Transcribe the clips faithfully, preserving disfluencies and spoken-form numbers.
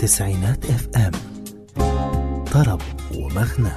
تسعينات اف ام، طرب ومغنى.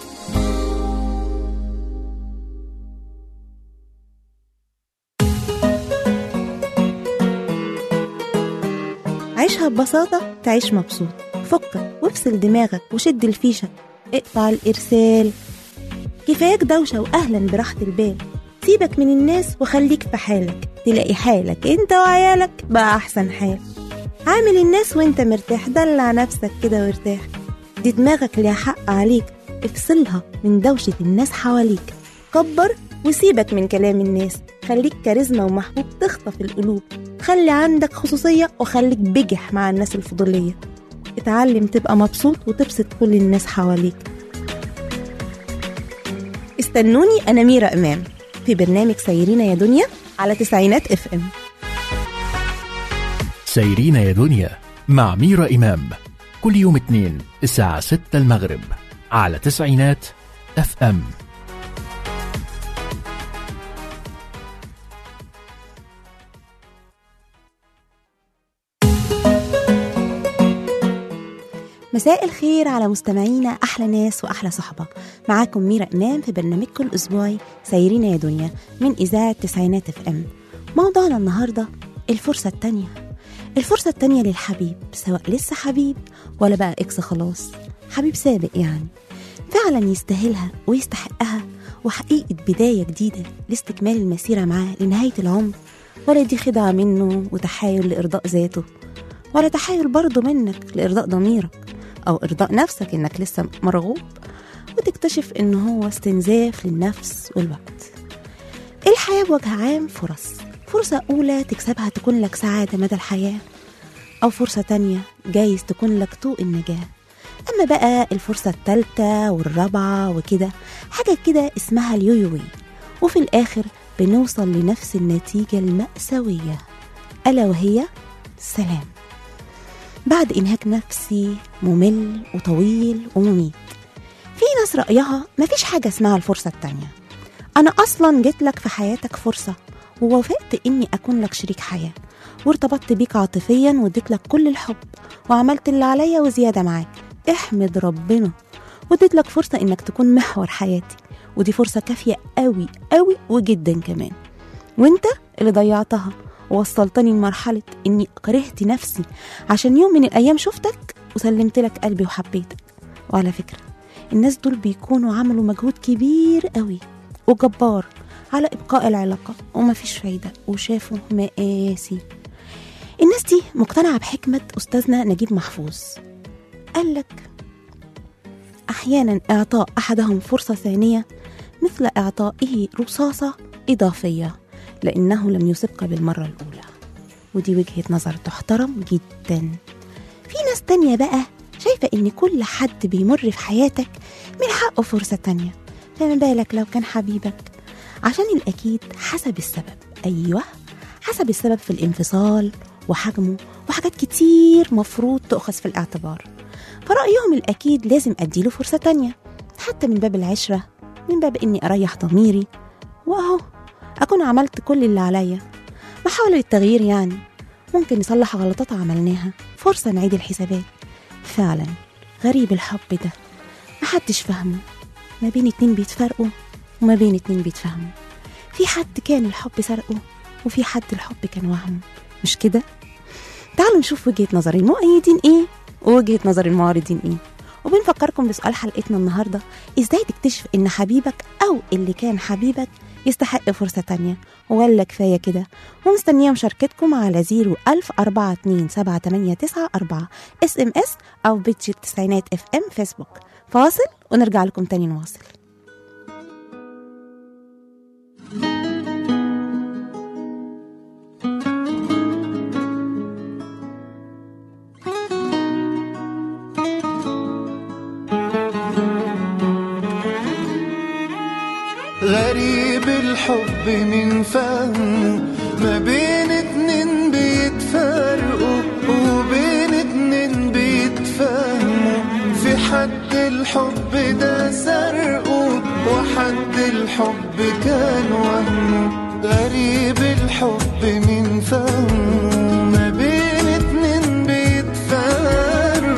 عيشها ببساطة تعيش مبسوط. فكك وافصل دماغك وشد الفيشة، اقطع الإرسال، كفاياك دوشة وأهلا براحة البال. سيبك من الناس وخليك في حالك، تلاقي حالك انت وعيالك بقى أحسن حال. عامل الناس وانت مرتاح، دلع نفسك كده وارتاح. دي دماغك ليها حق عليك، افصلها من دوشة الناس حواليك. كبر وسيبك من كلام الناس، خليك كاريزما ومحبوب تخطف القلوب. خلي عندك خصوصية وخليك بجح مع الناس الفضولية. اتعلم تبقى مبسوط وتبسط كل الناس حواليك. استنوني أنا ميرا إمام في برنامج سيرين يا دنيا على تسعينات اف ام. سيرين يا دنيا مع ميرا إمام كل يوم اثنين الساعة ستة المغرب على تسعينات اف ام. مساء الخير على مستمعينا، أحلى ناس وأحلى صحبة. معاكم ميرا إمام في برنامجكم الأسبوعي سيرين يا دنيا من إذاعة تسعينات اف ام. موضوعنا النهاردة الفرصة التانية. الفرصة التانية للحبيب، سواء لسه حبيب ولا بقى إكس خلاص، حبيب سابق يعني. فعلا يستاهلها ويستحقها، وحقيقة بداية جديدة لاستكمال المسيرة معاه لنهاية العمر. ولا دي خدعة منه وتحايل لإرضاء ذاته، ولا تحايل برضو منك لإرضاء ضميرك أو إرضاء نفسك إنك لسه مرغوب، وتكتشف إنه هو استنزاف للنفس والوقت. الحياة بوجه عام فرص. فرصة أولى تكسبها تكون لك سعادة مدى الحياة، أو فرصة تانية جايز تكون لك طوق النجاة. أما بقى الفرصة التالتة والرابعة وكده حاجة كده اسمها اليويوي، وفي الآخر بنوصل لنفس النتيجة المأساوية، ألا وهي السلام بعد إنهاك نفسي ممل وطويل ومميت. في ناس رأيها مفيش حاجة اسمها الفرصة التانية. أنا أصلا جيت لك في حياتك فرصة، ووافقت إني أكون لك شريك حياة، وارتبطت بيك عاطفيا واديت لك كل الحب، وعملت اللي عليا وزيادة معاك. احمد ربنا، واديت لك فرصة إنك تكون محور حياتي، ودي فرصة كافية قوي قوي وجدا كمان، وانت اللي ضيعتها ووصلتني لمرحلة إني كرهت نفسي عشان يوم من الأيام شفتك وسلمت لك قلبي وحبيتك. وعلى فكرة الناس دول بيكونوا عملوا مجهود كبير قوي وجبار على إبقاء العلاقة ومفيش فايدة وشافوا مقاسي. الناس دي مقتنعة بحكمة أستاذنا نجيب محفوظ، قالك أحيانا إعطاء أحدهم فرصة ثانية مثل إعطائه رصاصة إضافية لأنه لم يسبق بالمرة الأولى. ودي وجهة نظر تحترم جدا. في ناس تانية بقى شايفة إن كل حد بيمر في حياتك من حقه فرصة تانية، فما بالك لو كان حبيبك؟ عشان الأكيد حسب السبب. أيوة، حسب السبب في الانفصال وحجمه وحاجات كتير مفروض تأخذ في الاعتبار. فرأيهم الأكيد لازم أديله فرصة تانية، حتى من باب العشرة، من باب إني أريح ضميري، وأهو أكون عملت كل اللي عليا. محاولة للتغيير يعني، ممكن نصلح غلطات عملناها، فرصة نعيد الحسابات. فعلا غريب الحب ده، محدش فهمه، ما بين اتنين بيتفرقوا وما بين اتنين بيتفهموا. في حد كان الحب سرقه، وفي حد الحب كان وهمه، مش كده؟ تعالوا نشوف وجهة نظر المؤيدين ايه ووجهة نظر المعارضين ايه. وبنفكركم بسؤال حلقتنا النهاردة: ازاي تكتشف ان حبيبك او اللي كان حبيبك يستحق فرصة تانية، ولا كفاية كده؟ ومستنية مشاركتكم على زيرو ألف أربعة اتنين سبعة تمانية تسعة أربعة اس ام اس أو بيج التسعينات اف ام فيسبوك. فاصل ونرجع لكم تاني نواصل. غريب الحب من فهمه، ما بين اتنين بيتفرقوا وبين اتنين بيتفهموا. في حد الحب ده سرقه وحد الحب كان وهمه. غريب الحب من فهمه، ما بين اتنين بيتفرقوا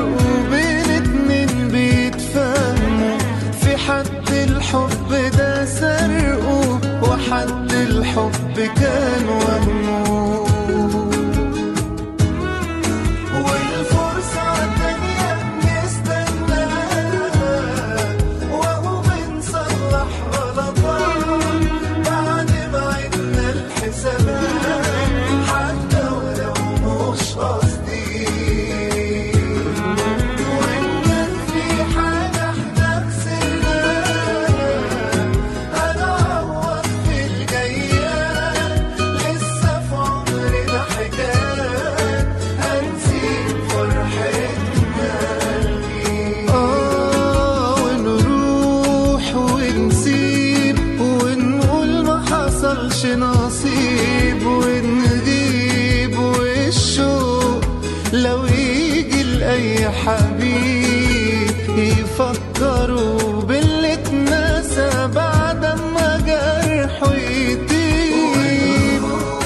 حصلش نصيب ونغيب والشوق لو يجي لأي حبيب يفكروا باللي اتنسى بعد ما جرحه يطيب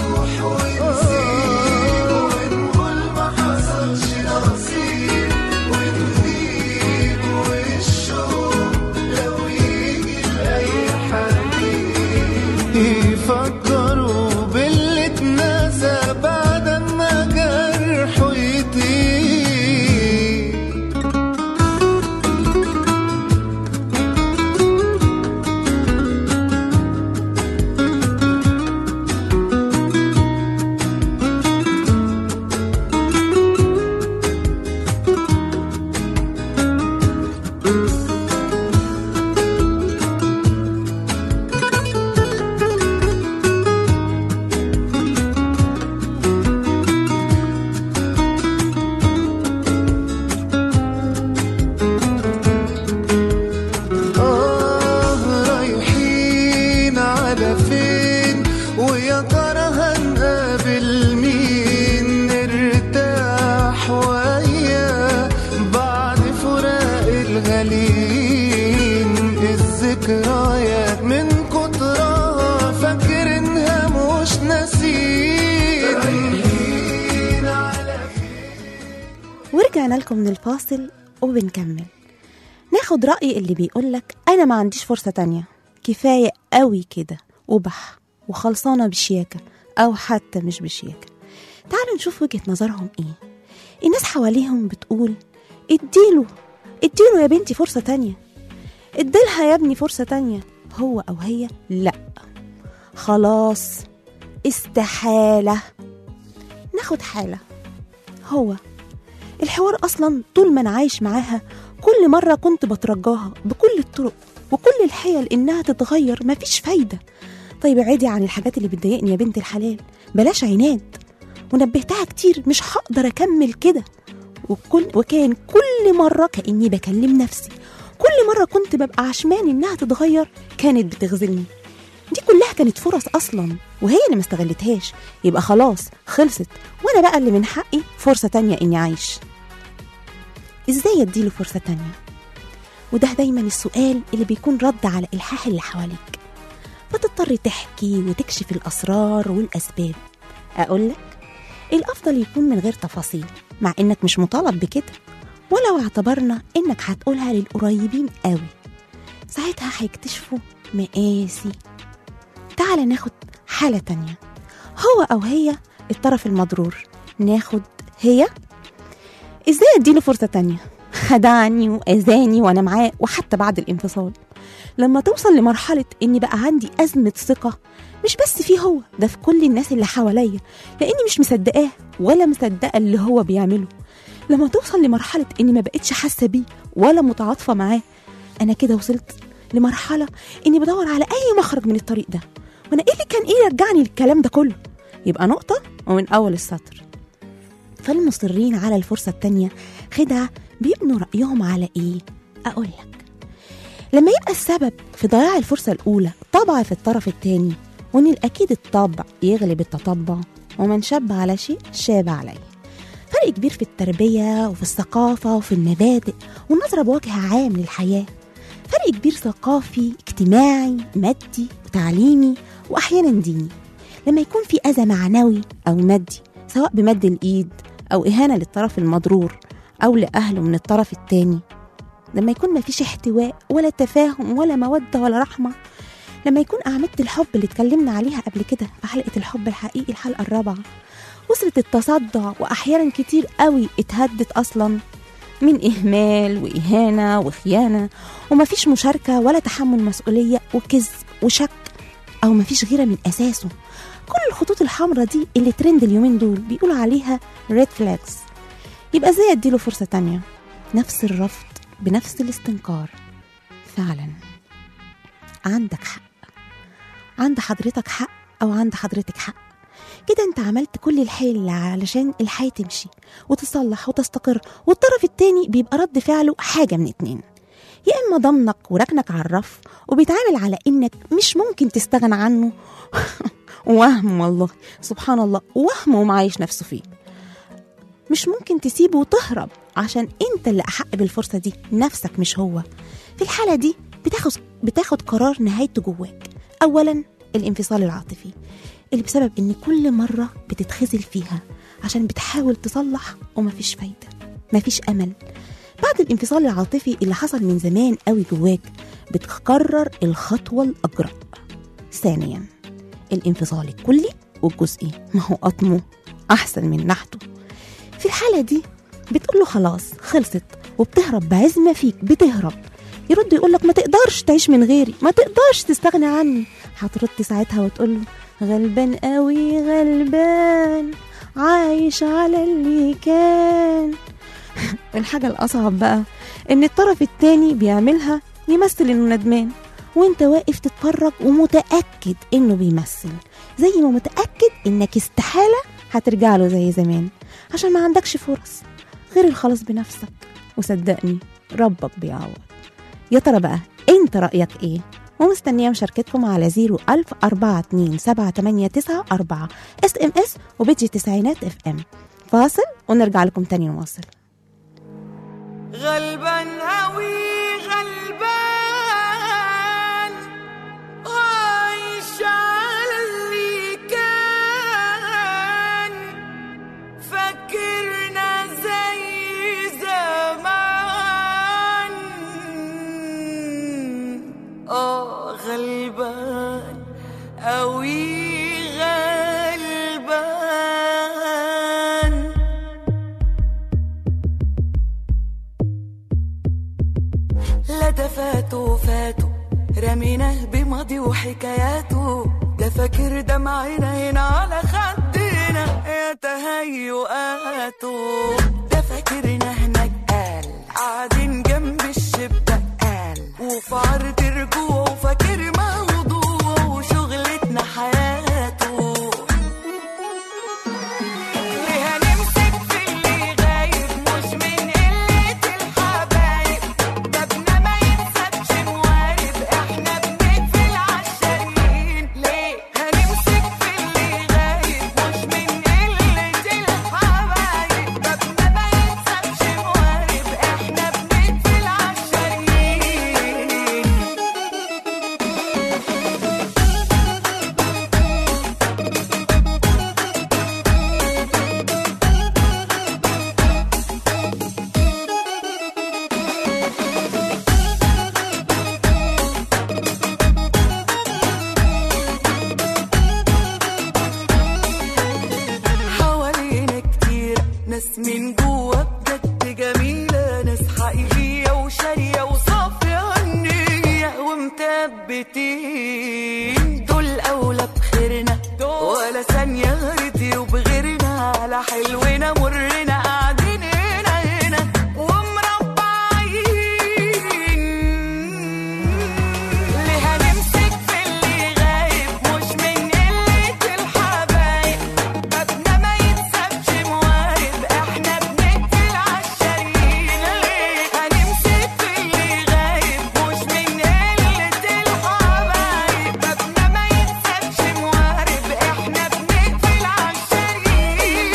ونسيب ونقول ما حصلش نصيب ونغيب والشوق لو يجي لأي حبيب يفكروا باللي اتنسى بعد ما جرحه يطيب. الذكريات من كترها فاكرينها مش ناسين. ورجعنا لكم من الفاصل وبنكمل. ناخد رأي اللي بيقولك أنا ما عنديش فرصة تانية، كفاية قوي كده وبح وخلصانة بشياكة أو حتى مش بشياكة. تعالوا نشوف وجهة نظرهم إيه. الناس حواليهم بتقول اديله اديله يا بنتي فرصة تانية، اديلها يا ابني فرصة تانية. هو أو هي لأ، خلاص استحالة. ناخد حالة، هو الحوار أصلا طول ما أنا عايش معاها كل مرة كنت بترجاها بكل الطرق وكل الحيل إنها تتغير، مفيش فايدة. طيب عادي عن الحاجات اللي بتضايقني يا بنت الحلال، بلاش عناد. ونبهتها كتير مش هقدر أكمل كده، وكل وكان كل مرة كأني بكلم نفسي. كل مرة كنت ببقى عشمان إنها تتغير كانت بتغزلني. دي كلها كانت فرص أصلا وهي اللي ما استغلتهاش، يبقى خلاص خلصت، وأنا بقى اللي من حقي فرصة تانية إني عايش. إزاي أديله فرصة تانية؟ وده دايما السؤال اللي بيكون رد على إلحاح اللي حواليك، فتضطر تحكي وتكشف الأسرار والأسباب. أقولك الأفضل يكون من غير تفاصيل، مع إنك مش مطالب بكده، ولو اعتبرنا إنك هتقولها للقريبين قوي، ساعتها هيكتشفوا مقاسي. تعال ناخد حالة تانية، هو أو هي الطرف المضرور. ناخد هي، إزاي أديله فرصة تانية؟ خدعني وأذاني وأنا معاه وحتى بعد الانفصال. لما توصل لمرحلة إني بقى عندي أزمة ثقة، مش بس فيه هو، ده في كل الناس اللي حواليا، لأني مش مصدقاه ولا مصدقة اللي هو بيعمله. لما توصل لمرحلة إني ما بقتش حاسة بيه ولا متعاطفة معاه، أنا كده وصلت لمرحلة إني بدور على أي مخرج من الطريق ده. وأنا إيه اللي كان إيه يرجعني للكلام ده كله؟ يبقى نقطة ومن أول السطر. فالمصرين على الفرصة التانية خدعة بيبنوا رأيهم على إيه؟ أقولك، لما يبقى السبب في ضياع الفرصة الأولى طبع في الطرف التاني، وإن الأكيد الطبع يغلب التطبع، ومن شاب على شيء شاب عليه. فرق كبير في التربية وفي الثقافة وفي المبادئ والنظرة بوجه عام للحياة. فرق كبير ثقافي، اجتماعي، مادي وتعليمي، وأحيانا ديني. لما يكون في أذى معنوي أو مادي، سواء بمد الإيد أو إهانة للطرف المضرور أو لأهله من الطرف التاني. لما يكون مفيش احتواء ولا تفاهم ولا مودة ولا رحمة. لما يكون أعمدة الحب اللي اتكلمنا عليها قبل كده في حلقة الحب الحقيقي الحلقة الرابعة وصلت التصدع، وأحيانا كتير قوي اتهدت أصلا من إهمال وإهانة وخيانة، ومفيش مشاركة ولا تحمل مسؤولية وكذب وشك، أو مفيش غيرة من أساسه. كل الخطوط الحمراء دي اللي ترند اليومين دول بيقولوا عليها red flags. يبقى ازاي اديله فرصة تانية؟ نفس الرفض بنفس الاستنكار. فعلا عندك حق، عند حضرتك حق أو عند حضرتك حق. كده انت عملت كل الحيل علشان الحياة تمشي وتصلح وتستقر، والطرف التاني بيبقى رد فعله حاجة من اتنين: يا إما ضمنك وركنك على الرف وبيتعامل على إنك مش ممكن تستغنى عنه وهم، والله سبحان الله، وهم ومعايش نفسه فيه، مش ممكن تسيبه وتهرب عشان انت اللي أحق بالفرصة دي، نفسك مش هو. في الحالة دي بتاخد, بتاخد قرار نهايته جواك. أولا الانفصال العاطفي اللي بسبب ان كل مرة بتتخزل فيها عشان بتحاول تصلح ومفيش فايدة، مفيش أمل. بعد الانفصال العاطفي اللي حصل من زمان قوي جواك بتقرر الخطوة الأجرأ. ثانيا الانفصال الكلي والجزئي، ما هو أطمه أحسن من نحته. في الحالة دي بتقوله خلاص خلصت وبتهرب بعزمة فيك، بتهرب. يرد يقولك ما تقدرش تعيش من غيري، ما تقدرش تستغنى عني. هترد ساعتها وتقوله غلبان قوي غلبان عايش على اللي كان. الحاجة الأصعب بقى إن الطرف التاني بيعملها يمثل إنه ندمان، وإنت واقف تتفرج ومتأكد إنه بيمثل، زي ما متأكد إنك استحالة هترجع له زي زمان، عشان ما عندكش فرص غير الخلاص بنفسك. وصدقني ربك بيعوض. يا ترى بقى انت رأيك ايه؟ ومستنية مشاركتكم على زيرو ألف أربعة اتنين سبعة تمانية تسعة أربعة اس ام اس وبيجي تسعينات اف ام. فاصل ونرجع لكم تاني نواصل. غلبان قوي غلبان عايش على اللي كان، فكرنا زي زمان. اه غلبان قوي غلبان. لا ده فاتوا فاتوا رميناه بماضي وحكاياته، ده فاكر دمعنا هنا على خدنا يا تهيؤاته، ده فاكرنا هناك قال قاعدين جنب الشباك قال، وفي عرض رجوع وفاكر موضوع وشغلتنا حياته. ليه هنمسك في اللي غايب مش من قلة الحبايب، بابنا ما ينسبش موارب احنا بنقفل عالشاريين. ليه هنمسك في اللي غايب مش من قلة الحبايب، بابنا ما ينسبش موارب احنا بنقفل عالشاريين. حوالينا كتير ناس من جوا بجد جميلة، ناس حقيقية وشارية وصافية النية ومثبتين، دول أولى بخيرنا ولا ثانية غيرتي وبغيرنا، على حلونا مرنا قاعدين هنا هنا ومربعين. ليه هنمسك في اللي غايب مش من قلة الحبايب، بابنا ما ينسبش موارب احنا بنقفل عالشاريين. ليه هنمسك في اللي غايب مش من قلة الحبايب، بابنا ما ينسبش موارب احنا بنقفل عالشاريين.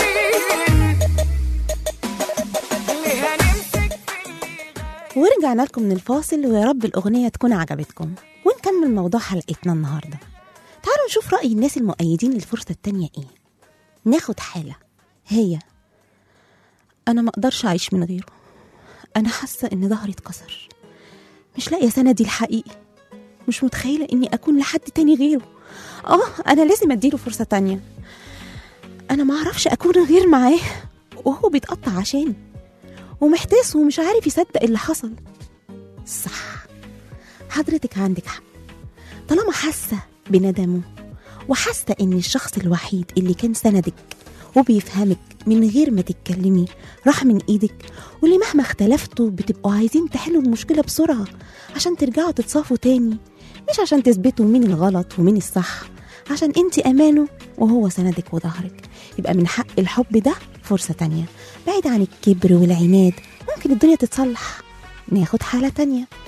ليه هنمسك في اللي غايب. ورجعنا لكم من الفاصل، ويا رب الأغنية تكون عجبتكم. ونكمل موضوع حلقتنا النهاردة. تعالوا نشوف رأي الناس المؤيدين للفرصة التانية ايه. ناخد حالة هي أنا ما أقدرش أعيش من غيره، أنا حاسة إن ظهري اتكسر، مش لاقية سندي الحقيقي، مش متخيلة إني أكون لحد تاني غيره. آه أنا لازم أديله فرصة تانية، أنا ما أعرفش أكون غير معاه وهو بيتقطع عشاني ومحتاس ومش عارف يصدق اللي حصل. صح، حضرتك عندك حق. طالما حاسة بندمه وحاسة إن الشخص الوحيد اللي كان سندك وبيفهمك من غير ما تتكلمي راح من إيدك، واللي مهما اختلفتوا بتبقوا عايزين تحلوا المشكلة بسرعة عشان ترجعوا تتصافوا تاني، مش عشان تثبتوا مين الغلط ومين الصح، عشان انت أمانه وهو سندك وظهرك، يبقى من حق الحب ده فرصة تانية. بعيد عن الكبر والعناد، ممكن الدنيا تتصلح. ناخد حالة تانية.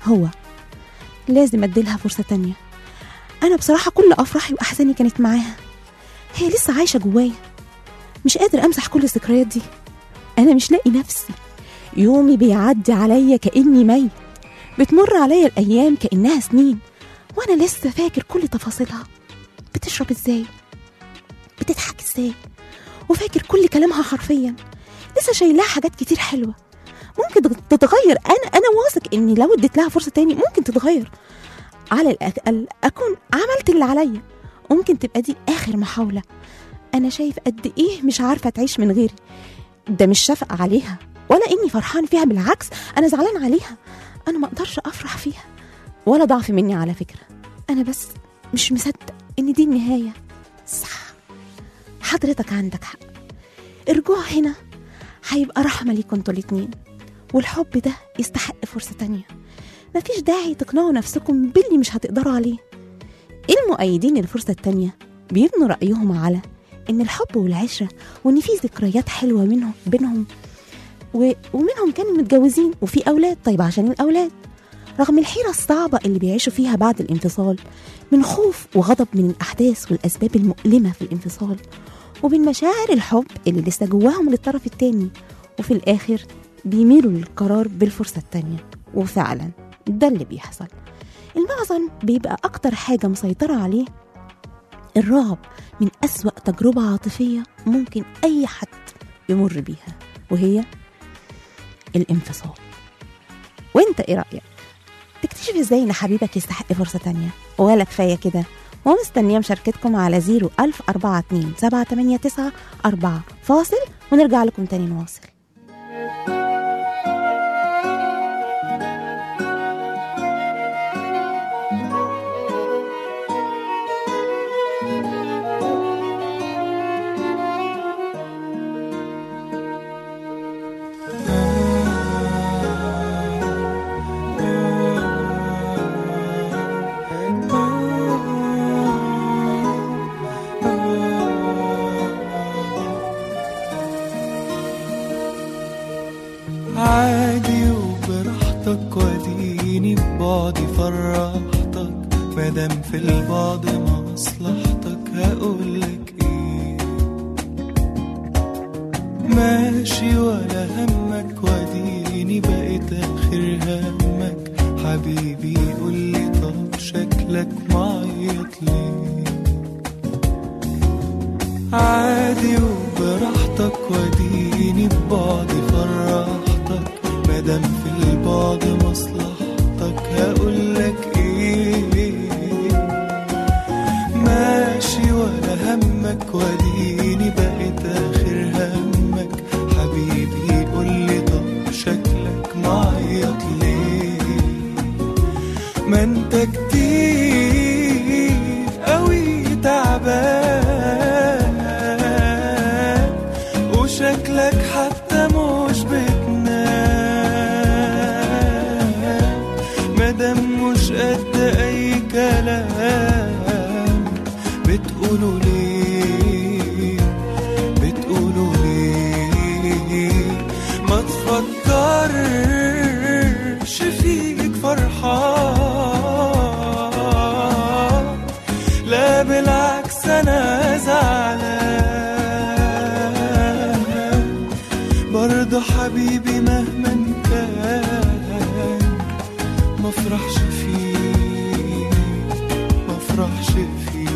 هو لازم أديلها فرصة تانية. أنا بصراحة كل أفراحي وأحزاني كانت معاها، هي لسه عايشة جوايا، مش قادر أمسح كل الذكريات دي. أنا مش لاقي نفسي، يومي بيعدي عليا كأني ميت، بتمر عليا الأيام كأنها سنين وأنا لسه فاكر كل تفاصيلها. بتشرب إزاي، بتضحك إزاي، وفاكر كل كلامها حرفيا. لسه شايلها حاجات كتير حلوة ممكن تتغير. أنا أنا واثق إني لو اديت لها فرصة تاني ممكن تتغير. على الأقل أكون عملت اللي عليا، وممكن تبقى دي آخر محاولة. أنا شايف قد إيه مش عارفة تعيش من غيري. ده مش شفقة عليها ولا إني فرحان فيها، بالعكس أنا زعلان عليها. أنا ما أقدرش أفرح فيها ولا ضعف مني على فكرة. أنا بس مش مصدق إن دي النهاية. صح، حضرتك عندك حق. الرجوع هنا هيبقى رحمة ليكم انتوا الاتنين، والحب ده يستحق فرصة تانية. مفيش داعي تقنعوا نفسكم باللي مش هتقدروا عليه. المؤيدين للفرصة التانية بيبنوا رأيهم على إن الحب والعشرة، وإن في ذكريات حلوة منهم بينهم، و... ومنهم كانوا متجوزين وفي أولاد. طيب عشان الأولاد، رغم الحيرة الصعبة اللي بيعيشوا فيها بعد الانفصال، من خوف وغضب من الأحداث والأسباب المؤلمة في الانفصال، ومن مشاعر الحب اللي لسه جواهم للطرف التاني، وفي الآخر بيميلوا للقرار بالفرصة التانية. وفعلا ده اللي بيحصل. المعظم بيبقى أكتر حاجة مسيطرة عليه الرعب من أسوأ تجربة عاطفية ممكن أي حد يمر بيها، وهي الانفصال. وانت ايه رأيك؟ تكتشف ازاي ان حبيبك يستحق فرصة تانية؟ ولا كفاية كده؟ ومستنية مشاركتكم على زيرو ألف أربعة اتنين سبعة تمانية تسعة أربعة. فاصل ونرجع لكم تاني نواصل. عادي وبراحتك، وديني ببعدي فرحتك، مادام في البعد مصلحتك. هقولك ايه، ماشي ولا همك، وديني بقيت اخر همك. حبيبي قولي طب شكلك معيط ليه؟ عادي وبراحتك، وديني ببعدي فرحتك، مادام في البعد مصلحتك. هقولك ايه، ماشي ولا همك، وديني بقيت اخر همك. حبيبي قولي طب شكلك معيط ليه؟ ما انت كتير قوي تعبان، وشكلك حتى مش بتنام. مادام مش قد اي كلام، بتقولوا ليه، بتقولوا ليه؟ ما تفكرش فيك فرحان، لا بالعكس انا زعلان برضو. حبيبي مهما كان ما افرحش فيك، ما افرحش فيك.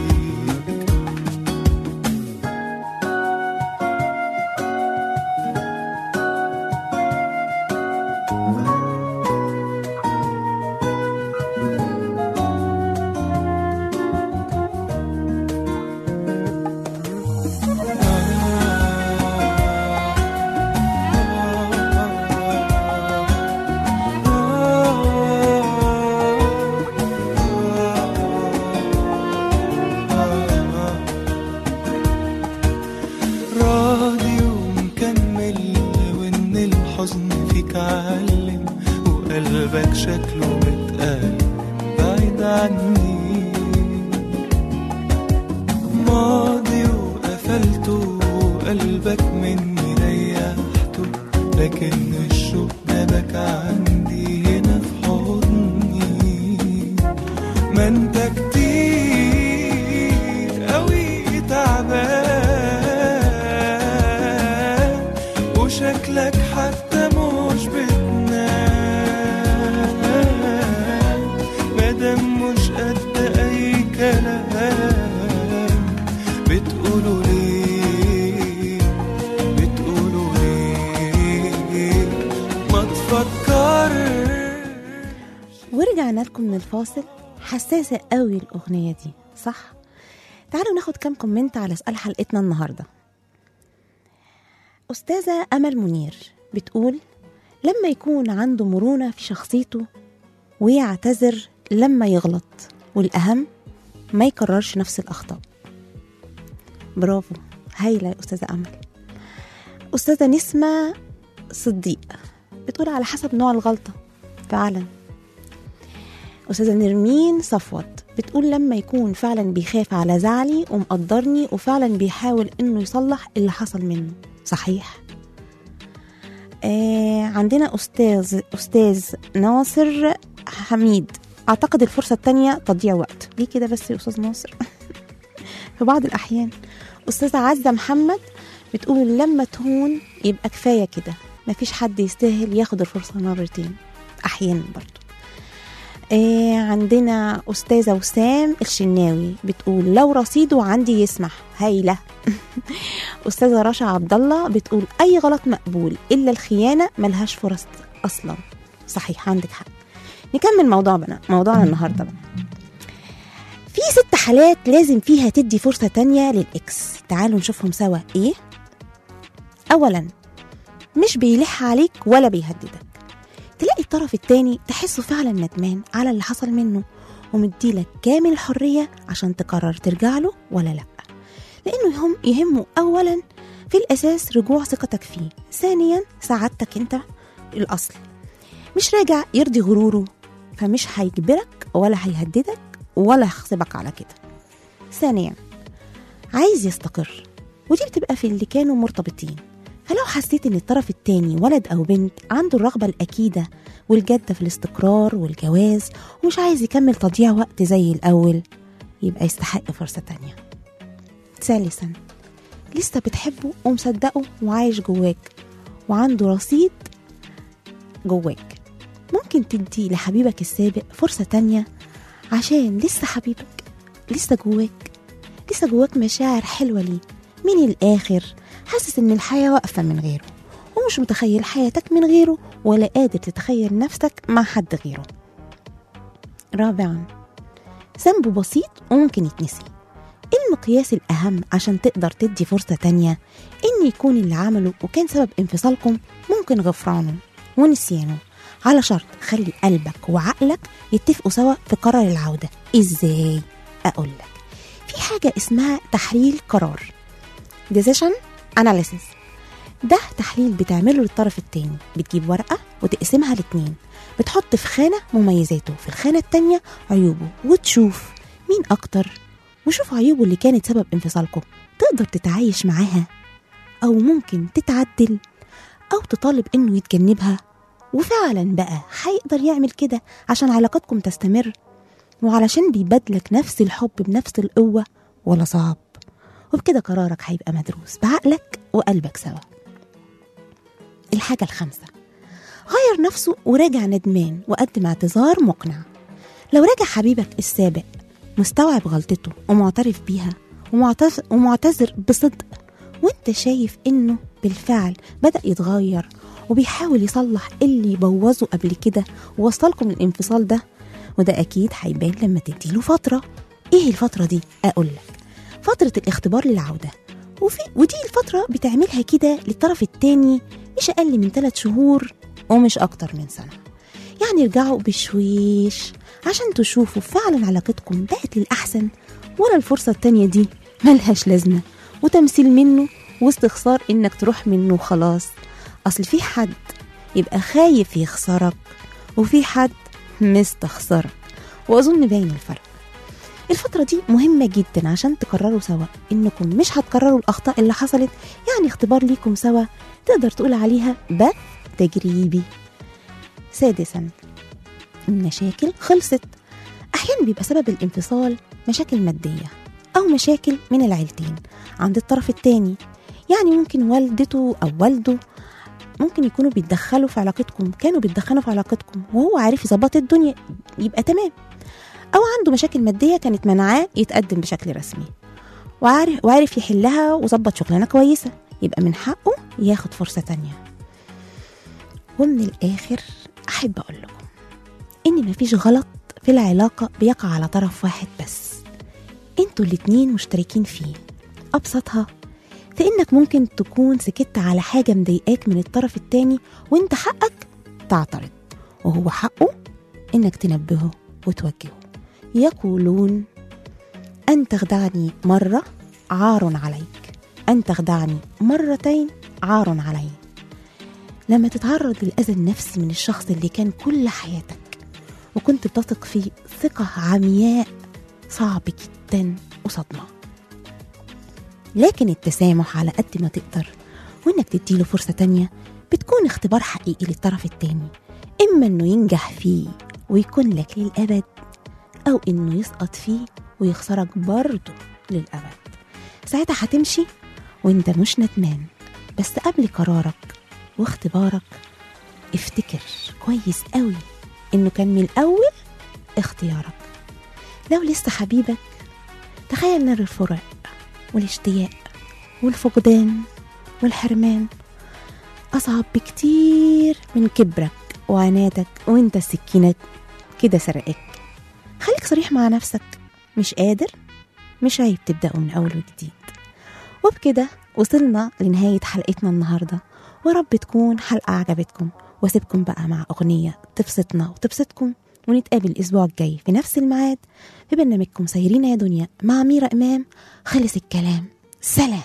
قلبك شكله متقلب بعيد عني، ماضي وقفلته وقلبك مني ريحته، لكن الشوق نبك عندي هنا في حضني. شكلك حتى مش بتنام مادام مش قد أي كلام بتقولوا ليه بتقولوا ليه ما تفكرش. ورجعنا لكم من الفاصل. حساسة قوي الأغنية دي صح؟ تعالوا ناخد كام كومنت على سؤال حلقتنا النهاردة. أستاذة أمل منير بتقول لما يكون عنده مرونة في شخصيته ويعتذر لما يغلط، والأهم ما يكررش نفس الأخطاء. برافو، هايلة يا أستاذة أمل. أستاذة نسمة صديق بتقول على حسب نوع الغلطة فعلا. أستاذة نرمين صفوت بتقول لما يكون فعلا بيخاف على زعلي ومقدرني وفعلا بيحاول إنه يصلح اللي حصل منه. صحيح. آه عندنا أستاذ أستاذ ناصر حميد، أعتقد الفرصة التانية تضييع وقت. ليه كده بس يا أستاذ ناصر؟ في بعض الأحيان. أستاذة عزة محمد بتقول لما تهون يبقى كفاية كده، مفيش حد يستاهل ياخد الفرصة مرتين. أحيانا برضو. آه عندنا أستاذة وسام الشناوي بتقول لو رصيده عندي يسمح. هايلة. أستاذة رشا عبد الله بتقول أي غلط مقبول إلا الخيانة ملهاش فرص أصلا. صحيح، عندك حق. نكمل موضوعنا موضوعنا النهاردة بقى. في ست حالات لازم فيها تدي فرصة تانية للإكس. تعالوا نشوفهم سوا. إيه؟ أولا، مش بيلح عليك ولا بيهددك. تلاقي الطرف التاني تحسه فعلا ندمان على اللي حصل منه ومديلك كامل الحرية عشان تقرر ترجع له ولا لأ، لأنه يهم يهمه أولا في الأساس رجوع ثقتك فيه، ثانيا سعادتك أنت الأصل. مش راجع يرضي غروره، فمش هيجبرك ولا هيهددك ولا هيغصبك على كده. ثانيا عايز يستقر، ودي بتبقى في اللي كانوا مرتبطين. فلو حسيت ان الطرف التاني ولد او بنت عنده الرغبة الأكيدة والجادة في الاستقرار والجواز ومش عايز يكمل تضييع وقت زي الأول، يبقى يستحق فرصة تانية. ثالثا، لسه بتحبه ومصدقه وعايش جواك وعنده رصيد جواك، ممكن تدي لحبيبك السابق فرصة تانية عشان لسه حبيبك، لسه جواك لسه جواك مشاعر حلوة ليه. من الآخر حاسس ان الحياة واقفة من غيره ومش متخيل حياتك من غيره ولا قادر تتخيل نفسك مع حد غيره. رابعا، ذنبه بسيط وممكن يتنسي. المقياس الأهم عشان تقدر تدي فرصة تانية إن يكون اللي عمله وكان سبب انفصالكم ممكن غفرانه ونسيانه، على شرط خلي قلبك وعقلك يتفقوا سوا في قرار العودة. إزاي؟ أقولك، في حاجة اسمها تحليل قرار decision analysis. ده تحليل بتعمله للطرف التاني. بتجيب ورقة وتقسمها لاتنين، بتحط في خانة مميزاته، في الخانة التانية عيوبه، وتشوف مين أكتر، وشوف عيوبه اللي كانت سبب انفصالكم تقدر تتعايش معاها أو ممكن تتعدل أو تطالب إنه يتجنبها. وفعلا بقى هيقدر يعمل كده عشان علاقتكم تستمر وعلشان بيبادلك نفس الحب بنفس القوة، ولا صعب؟ وبكده قرارك هيبقى مدروس بعقلك وقلبك سوا. الحاجة الخامسة، غير نفسه وراجع ندمان وقدم اعتذار مقنع. لو راجع حبيبك السابق مستوعب غلطته ومعترف بيها ومعتذر بصدق، وانت شايف انه بالفعل بدأ يتغير وبيحاول يصلح اللي بوظه قبل كده ووصلكم الانفصال ده، وده اكيد هيبان لما تديله فترة. ايه الفترة دي؟ اقولك، فترة الاختبار للعودة. وفي ودي الفترة بتعملها كده للطرف التاني مش أقل من ثلاث شهور ومش أكتر من سنة. يعني ارجعوا بشويش عشان تشوفوا فعلا علاقتكم بقت للأحسن ولا الفرصة التانية دي ملهاش لازمة وتمثيل منه واستخسار إنك تروح منه خلاص. أصل في حد يبقى خايف يخسرك وفي حد مستخسرك، وأظن باين الفرق. الفترة دي مهمة جدا عشان تقرروا سوا إنكم مش هتكرروا الأخطاء اللي حصلت، يعني اختبار ليكم سوا تقدر تقول عليها بث تجريبي. سادسا، المشاكل خلصت. أحيانا بيبقى سبب الانفصال مشاكل مادية أو مشاكل من العيلتين عند الطرف التاني، يعني ممكن والدته أو والده ممكن يكونوا بيتدخلوا في علاقتكم، كانوا بيتدخلوا في علاقتكم وهو عارف يظبط الدنيا يبقى تمام، أو عنده مشاكل مادية كانت منعاه يتقدم بشكل رسمي وعارف, وعارف يحلها وظبط شغلانة كويسة، يبقى من حقه ياخد فرصة تانية. ومن الآخر أحب أقول لكم إن مفيش غلط في العلاقة بيقع على طرف واحد بس، انتوا الاتنين مشتركين فيه. أبسطها في إنك ممكن تكون سكت على حاجة مضايقاك من الطرف التاني وإنت حقك تعترض، وهو حقه إنك تنبهه وتوجهه. يقولون أن تخدعني مرة عار عليك، أن تخدعني مرتين عار علي. لما تتعرض للأذى النفسي من الشخص اللي كان كل حياتك وكنت بتثق فيه ثقة عمياء، صعب جدا وصدمة. لكن التسامح على قد ما تقدر وإنك تديله فرصة تانية بتكون اختبار حقيقي للطرف التاني، إما إنه ينجح فيه ويكون لك للأبد، أو إنه يسقط فيه ويخسرك برضه للأبد. ساعتها هتمشي وإنت مش ندمان، بس قبل قرارك واختبارك افتكر كويس قوي إنه كان من الأول اختيارك. لو لسه حبيبك تخيل نار الفراق والاشتياق والفقدان والحرمان أصعب بكتير من كبرك وعنادك وإنت السكينة كده سرقك. خليك صريح مع نفسك، مش قادر مش عيب تبدأوا من أول وجديد. وبكده وصلنا لنهاية حلقتنا النهاردة، ورب تكون حلقة عجبتكم، واسيبكم بقى مع أغنية تبسطنا وتبسطكم، ونتقابل الأسبوع الجاي في نفس الميعاد في برنامجكم سايرين يا دنيا مع ميرا إمام. خلص الكلام، سلام.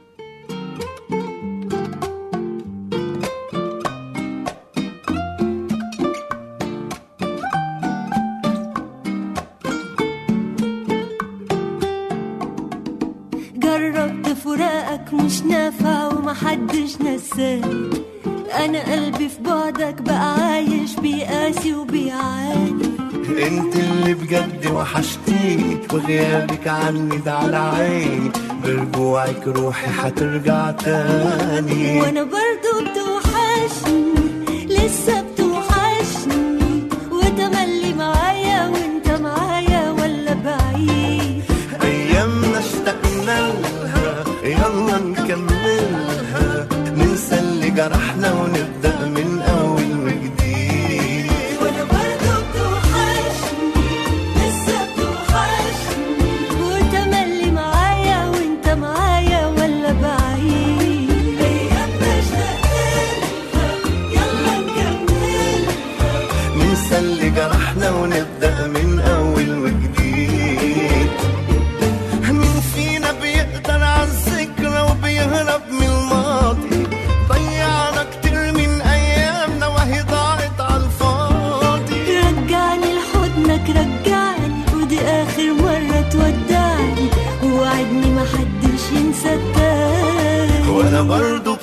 جربت فراقك مش نافع ومحدش نساني، أنا قلبي في بعدك بقى عايش بيقاسي وبيعاني. انت اللي بجد وحشتيني وغيابك عني ده على عيني، برجوعك روحي حترجع تاني. وانا برضو بتوحشني لسه بتوحشني، وتملي معايا وانت معايا ولا بعيد. ايامنا اشتقنا لها يلا نكملها، ننسى اللي جرحنا ونبدأ من اول وجديد. وانا برضو بتوحشني لسه بتوحشني، وتملي معايا وانت معايا ولا بعيد. ايامنا اشتقنا يلا نكملها، ننسى اللي جرحنا ونبدأ من اول وجديد. مين فينا بيقدر عالذكرى وبيهرب من الماضي؟ ضيعنا كتير من ايامنا وهي ضاعت عالفاضي. رجعني لحضنك رجعني، ودي اخر مرة تودعني، ووعدني محدش ينسى التاني. وانا برضو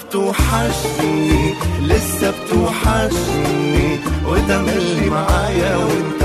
بتوحشني لسه بتوحشني، وتملي معايا وانت